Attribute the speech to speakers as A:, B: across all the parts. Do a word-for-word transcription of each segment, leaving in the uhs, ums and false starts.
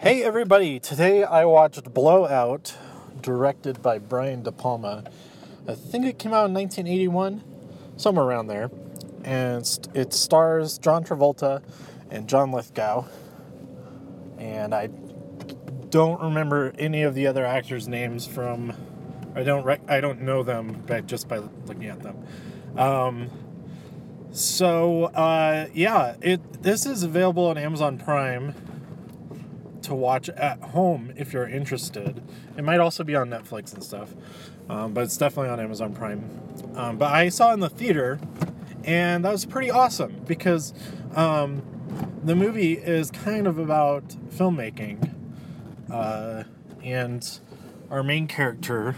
A: Hey everybody, today I watched Blowout, directed by Brian De Palma. I think it came out in nineteen eighty-one, somewhere around there. And it stars John Travolta and John Lithgow. And I don't remember any of the other actors' names from... I don't rec- I don't know them by, just by looking at them. Um, so, uh, yeah, it this is available on Amazon Prime to watch at home if you're interested. It might also be on Netflix and stuff, um, but it's definitely on Amazon Prime. Um, but I saw it in the theater, and that was pretty awesome because um, the movie is kind of about filmmaking, uh, and our main character,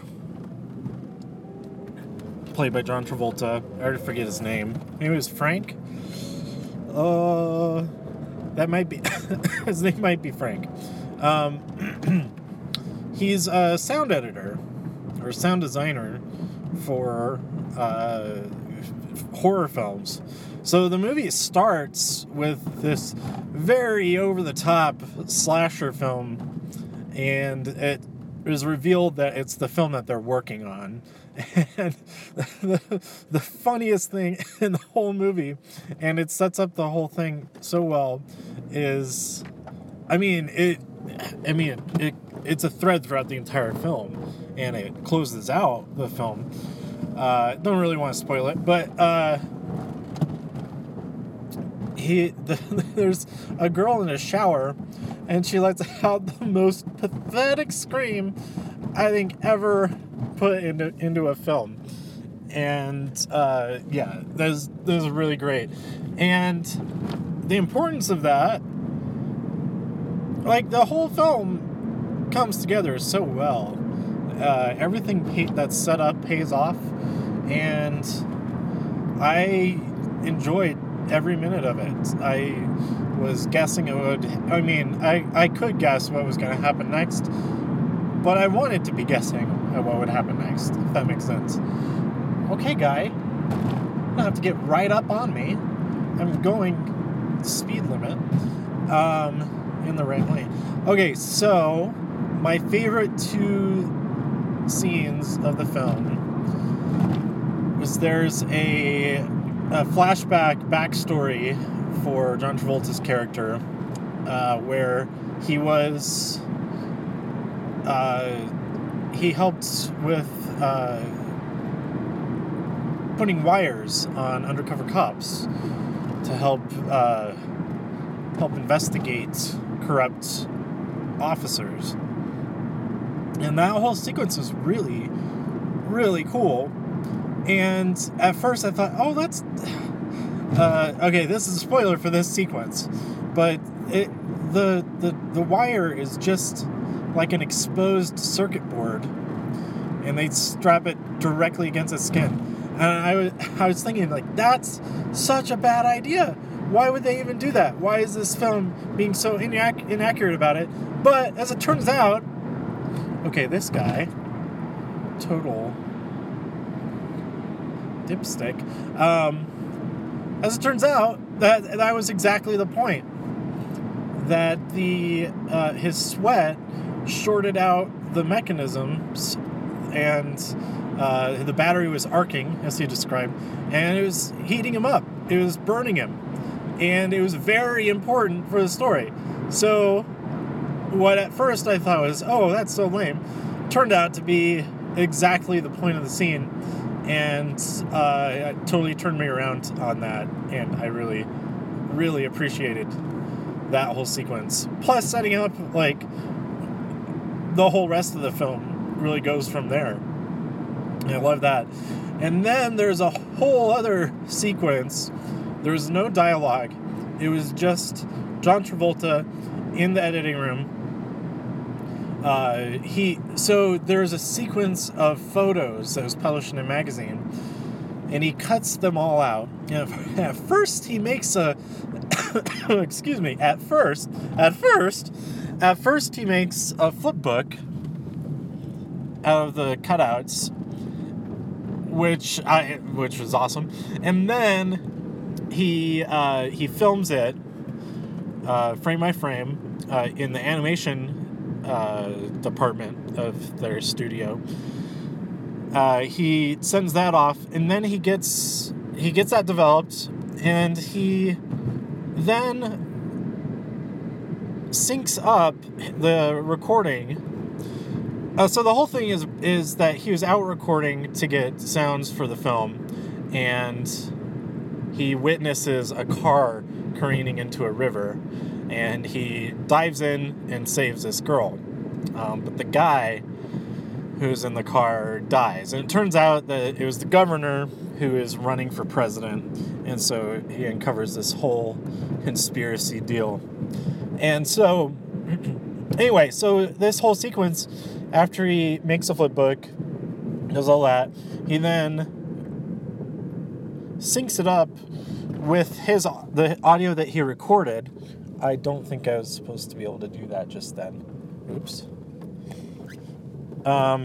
A: played by John Travolta, I already forget his name. Maybe it was Frank? Uh... That might be, his name might be Frank. Um, he's a sound editor, or sound designer for uh, horror films. So the movie starts with this very over-the-top slasher film, and it is revealed that it's the film that they're working on. And the, the funniest thing in the whole movie, and it sets up the whole thing so well, is, I mean, it, I mean, it, it it's a thread throughout the entire film, and it closes out the film. Uh, don't really want to spoil it, but uh, he, the, there's a girl in a shower, and she lets out the most pathetic scream I think ever put into into a film. And uh, yeah, that's that's really great. And the importance of that, like, the whole film comes together so well. Uh, everything pay- that's set up pays off, and I enjoyed every minute of it. I was guessing it would, I mean, I, I could guess what was going to happen next, but I wanted to be guessing at what would happen next, if that makes sense. Okay, guy, you don't have to get right up on me. I'm going speed limit um, in the right lane. Okay, so my favorite two scenes of the film was there's a, a flashback backstory for John Travolta's character uh, where he was... Uh, he helped with uh, putting wires on undercover cops to help uh, help investigate corrupt officers. And that whole sequence is really, really cool. And at first I thought, oh, that's... Uh, okay, this is a spoiler for this sequence. But it, the, the, the wire is just like an exposed circuit board, and they strap it directly against his skin. And I was, I was thinking, like, that's such a bad idea. Why would they even do that? Why is this film being so inac- inaccurate about it? But as it turns out, okay, this guy, total dipstick. Um, as it turns out, that that was exactly the point. That the uh, his sweat shorted out the mechanisms, and uh, the battery was arcing, as he described, and it was heating him up. It was burning him, and it was very important for the story. So what at first I thought was, oh, that's so lame, turned out to be exactly the point of the scene, and uh, it totally turned me around on that, and I really, really appreciated that whole sequence. Plus, setting up, like, the whole rest of the film really goes from there. And I love that. And then there's a whole other sequence. There was no dialogue. It was just John Travolta in the editing room. Uh, he so there's a sequence of photos that was published in a magazine, and he cuts them all out. And at first, he makes a excuse me. At first, at first, at first, he makes a flip book out of the cutouts, which I which was awesome. And then he uh, he films it uh, frame by frame, uh, in the animation uh, department of their studio. Uh, he sends that off, and then he gets he gets that developed, and he then syncs up the recording. Uh, so the whole thing is is that he was out recording to get sounds for the film, and he witnesses a car careening into a river, and he dives in and saves this girl. Um, but the guy who's in the car dies. And it turns out that it was the governor who is running for president, and so he uncovers this whole conspiracy deal. And so, anyway, so this whole sequence, after he makes a flip book, does all that, he then syncs it up with his the audio that he recorded. I don't think I was supposed to be able to do that just then. Oops. Um,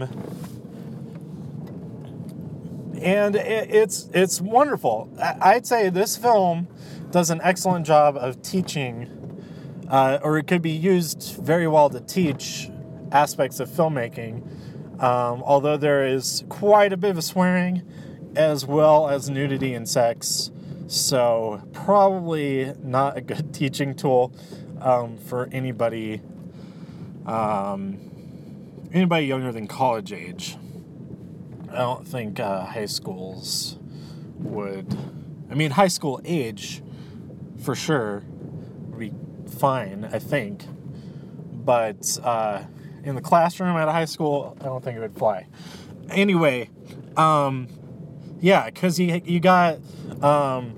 A: and it, it's it's wonderful. I, I'd say this film does an excellent job of teaching, uh, or it could be used very well to teach aspects of filmmaking. Um, although there is quite a bit of swearing, as well as nudity and sex, so probably not a good teaching tool um, for anybody. Um, Anybody younger than college age. I don't think uh, high schools would... I mean, high school age, for sure, would be fine, I think. But uh, in the classroom at a high school, I don't think it would fly. Anyway, um, yeah, because you, you got um,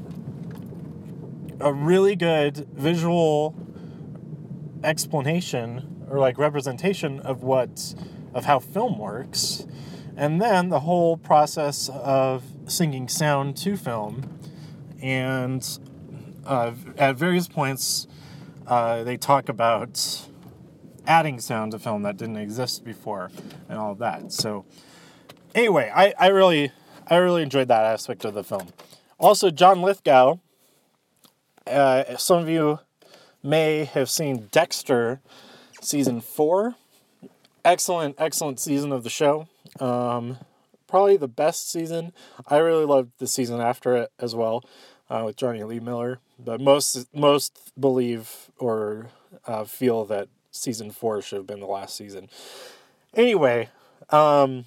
A: a really good visual explanation or like representation of what of how film works, and then the whole process of syncing sound to film. And uh, at various points uh, they talk about adding sound to film that didn't exist before and all of that. So anyway, I, I really I really enjoyed that aspect of the film. Also, John Lithgow, uh, some of you may have seen Dexter Season four. Excellent, excellent season of the show. Um, probably the best season. I really loved the season after it as well, uh, with Johnny Lee Miller. But most most believe or uh, feel that season four should have been the last season. Anyway, um,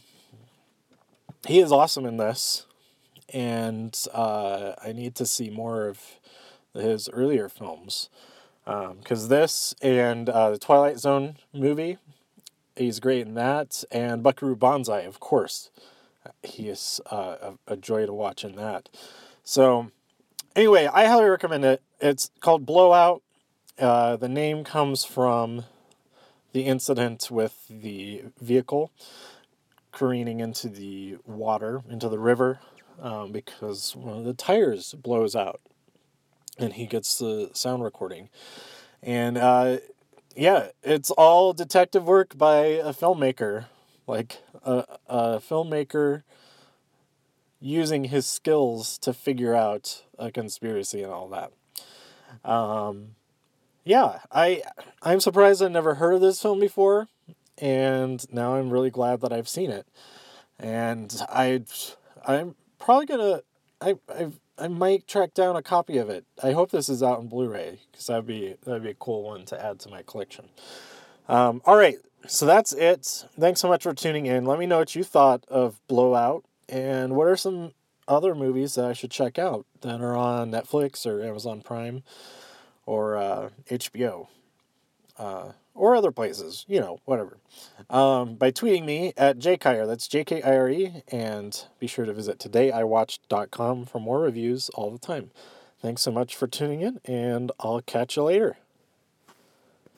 A: he is awesome in this, and uh, I need to see more of his earlier films. Because um, this and uh, the Twilight Zone movie, he's great in that. And Buckaroo Banzai, of course. He is uh, a, a joy to watch in that. So, anyway, I highly recommend it. It's called Blowout. Uh, the name comes from the incident with the vehicle careening into the water, into the river, um, because one of the tires blows out. And he gets the sound recording. And, uh, yeah, it's all detective work by a filmmaker. Like, a, a filmmaker using his skills to figure out a conspiracy and all that. Um, yeah, I, I'm surprised I've never heard of this film before. And now I'm really glad that I've seen it. And I, I'm probably gonna... I, I've I might track down a copy of it. I hope this is out on Blu-ray, because that'd be that'd be a cool one to add to my collection. Um, all right, so that's it. Thanks so much for tuning in. Let me know what you thought of Blowout, and what are some other movies that I should check out that are on Netflix or Amazon Prime or uh, H B O. Uh, or other places, you know, whatever. Um, by tweeting me at jkire, that's J K I R E, and be sure to visit today I watched dot com for more reviews all the time. Thanks so much for tuning in, and I'll catch you later.